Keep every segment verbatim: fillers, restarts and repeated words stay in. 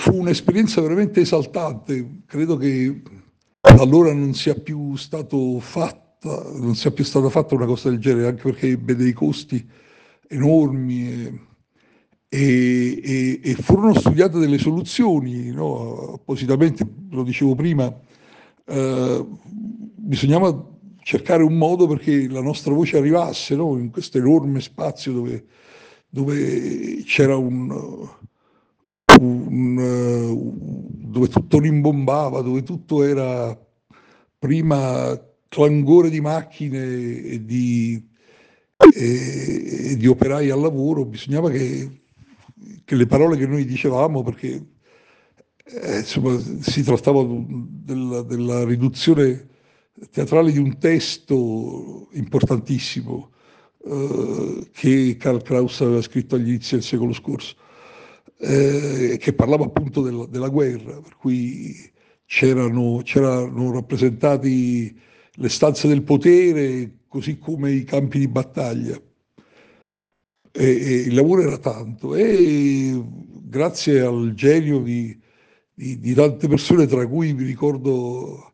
fu un'esperienza veramente esaltante. Credo che da allora non sia più stato fatta, non sia più stata fatta una cosa del genere, anche perché ebbe dei costi enormi e, e- e- e furono studiate delle soluzioni, no? Appositamente, lo dicevo prima, eh, bisognava cercare un modo perché la nostra voce arrivasse, no? In questo enorme spazio dove, dove c'era un, un, eh, dove tutto rimbombava, dove tutto era prima clangore di macchine e di, e, e di operai al lavoro, bisognava che, che le parole che noi dicevamo, perché eh, insomma, si trattava della, della riduzione teatrale di un testo importantissimo eh, che Karl Kraus aveva scritto agli inizi del secolo scorso, eh, che parlava appunto della, della guerra, per cui c'erano, c'erano rappresentati le stanze del potere, così come i campi di battaglia. E, e il lavoro era tanto e grazie al genio di, di- di tante persone, tra cui mi ricordo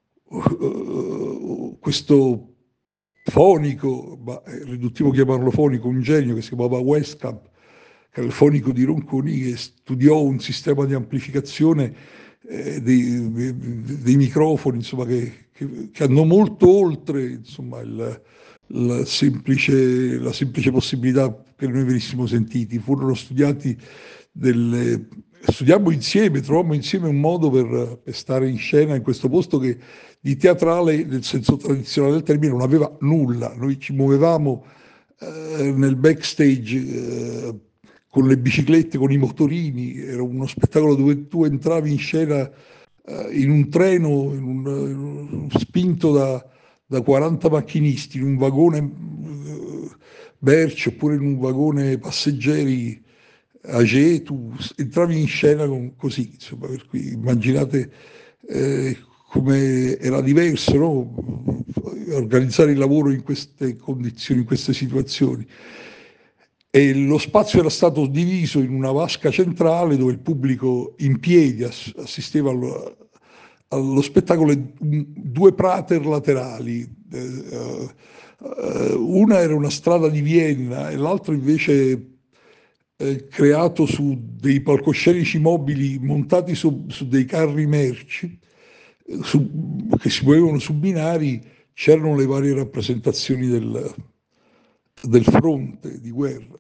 uh, questo fonico, ma è riduttivo chiamarlo fonico, un genio che si chiamava Westcamp, che era il fonico di Ronconi, che studiò un sistema di amplificazione eh, dei, dei- dei microfoni, insomma, che, che- che andò molto oltre, insomma, il, la semplice, la semplice possibilità che noi venissimo sentiti. Furono studiati delle... Studiammo insieme, trovammo insieme un modo per, per stare in scena in questo posto che di teatrale, nel senso tradizionale del termine, non aveva nulla. Noi ci muovevamo eh, nel backstage eh, con le biciclette, con i motorini, era uno spettacolo dove tu entravi in scena eh, in un treno in un, in un- spinto da, da quaranta macchinisti, in un vagone eh, merci oppure in un vagone passeggeri Age, tu entravi in scena con- così, insomma, per cui immaginate eh, come era diverso, no? Organizzare il lavoro in queste condizioni, in queste situazioni. E lo spazio era stato diviso in una vasca centrale dove il pubblico in piedi ass- assisteva allo, allo spettacolo e un- due prater laterali. Eh, eh, una era una strada di Vienna e l'altra invece eh, creato su dei palcoscenici mobili montati su, su dei carri merci eh, su- che si muovevano su binari, c'erano le varie rappresentazioni del, del fronte di guerra.